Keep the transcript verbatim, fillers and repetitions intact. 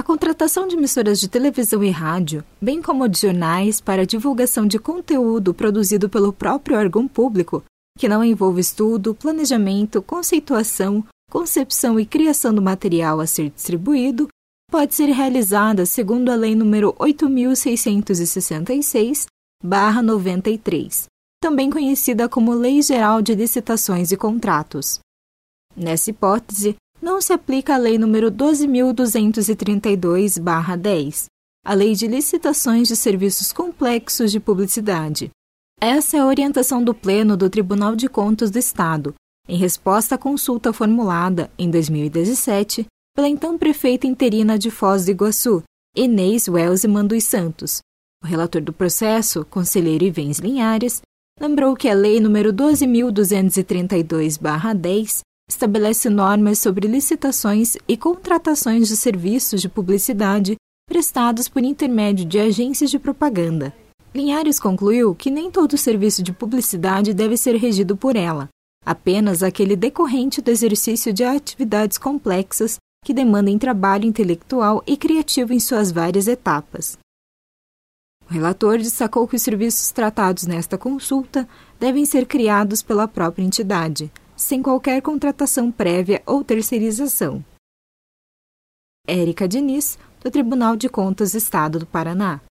contratação de emissoras de televisão e rádio, bem como de jornais para divulgação de conteúdo produzido pelo próprio órgão público, que não envolve estudo, planejamento, conceituação, concepção e criação do material a ser distribuído, pode ser realizada segundo a Lei nº oito mil seiscentos e sessenta e seis barra noventa e três, também conhecida como Lei Geral de Licitações e Contratos. Nessa hipótese, não se aplica a Lei nº doze mil duzentos e trinta e dois barra dez, a Lei de Licitações de Serviços Complexos de Publicidade. Essa é a orientação do Pleno do Tribunal de Contas do Estado, em resposta à consulta formulada, em dois mil e dezessete, pela então prefeita interina de Foz do Iguaçu, Inês Welsman dos Santos. O relator do processo, conselheiro Ivens Linhares, lembrou que a Lei nº doze mil duzentos e trinta e dois barra dez estabelece normas sobre licitações e contratações de serviços de publicidade prestados por intermédio de agências de propaganda. Linhares concluiu que nem todo serviço de publicidade deve ser regido por ela, apenas aquele decorrente do exercício de atividades complexas que demandem trabalho intelectual e criativo em suas várias etapas. O relator destacou que os serviços tratados nesta consulta devem ser criados pela própria entidade, sem qualquer contratação prévia ou terceirização. Érica Diniz, do Tribunal de Contas do Estado do Paraná.